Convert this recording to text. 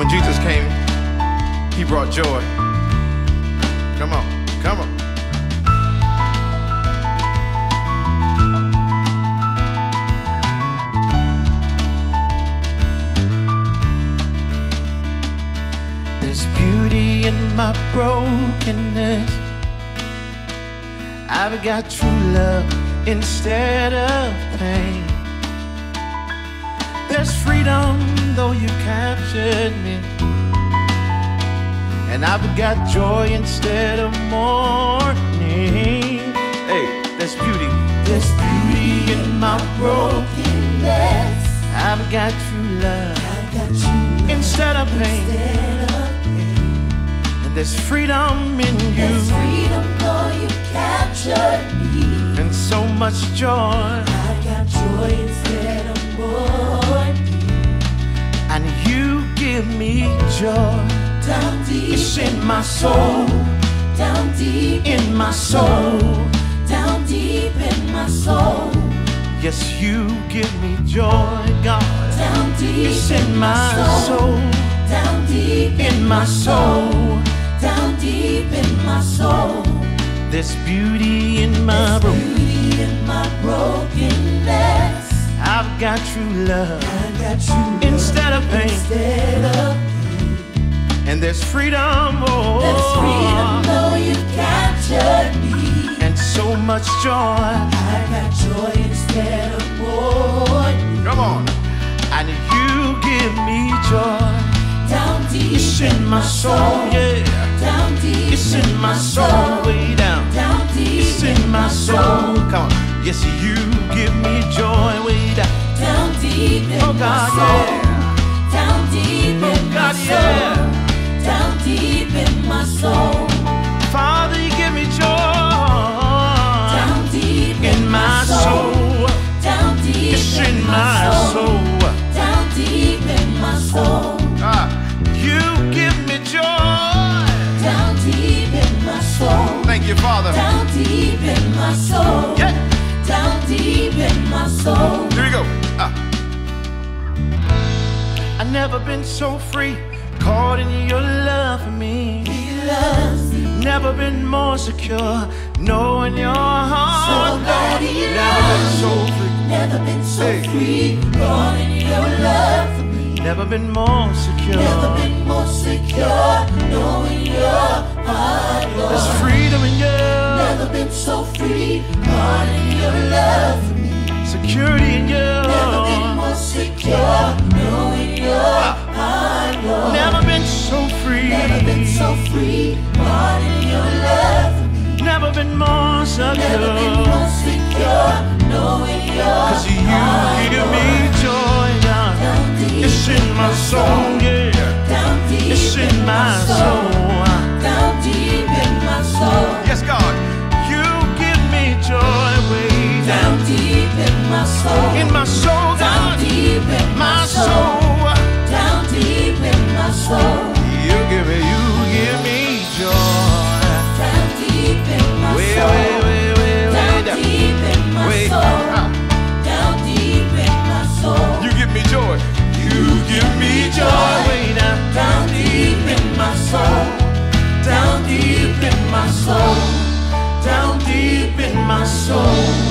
When Jesus came, he brought joy. Come on, come on. There's beauty in my brokenness. I've got true love instead of pain. There's freedom though you captured me, and I've got joy instead of mourning. Hey, there's beauty in my brokenness. I've got true love instead of pain. And there's freedom in you. There's freedom though you captured me, and so much joy. I got joy instead of mourning. And you give me joy. Down deep It's in my soul. Down deep In my soul. Down deep in my soul. Yes, you give me joy, God. Down deep It's in my soul. Down deep In my soul. Down deep in my soul. There's beauty in my Beauty in my brokenness. I've got true love I got you instead of pain. instead of And there's freedom, There's freedom though you captured me, and so much joy. I got joy instead of mourning. Come on. And you give me joy. Down deep It's in my soul, yeah. Down deep It's in my soul, way down. Down deep It's in my soul. Come on. Yes, you give me joy, way down. Down deep in Oh my God, soul. yeah. Down deep in my God, soul. yeah. Down deep in my soul. Father, you give me joy. Down deep In my soul. Down deep It's in my soul. Down deep in my soul. You give me joy. Down deep in my soul. Thank you, Father. Down deep in my soul. Yeah. Down deep in my soul. Here we go. I've never been so free, caught in your love for me. He loves me. Never been more secure, knowing your heart. So glad he Never been loves so me. free, Never been so Hey. free. Born in your love for me. never been more secure. Never been more secure. Knowing your heart, Lord. There's freedom in you, Never been so free. Born in your love for me. security in you. Never been more secure. Knowing your heart, Lord. Never been so free. Never been so free. Born in your love for me. Never been more Never been secure. more secure. Knowing your 'Cause you give me joy, God. Down deep It's in my soul, yeah. Down deep It's in my soul. Down deep in my soul. Yes, God. You give me joy, way Down down deep in my soul. in my soul, Down God. deep in My my soul. soul. Down deep in my soul. You give me joy. Down deep in my Way, soul. way, way, way, way Down down. deep in my Way soul. down. Down deep in my soul. You give me joy. You give me joy, way down. Down deep in my soul. Down deep in my soul. Down deep in my soul.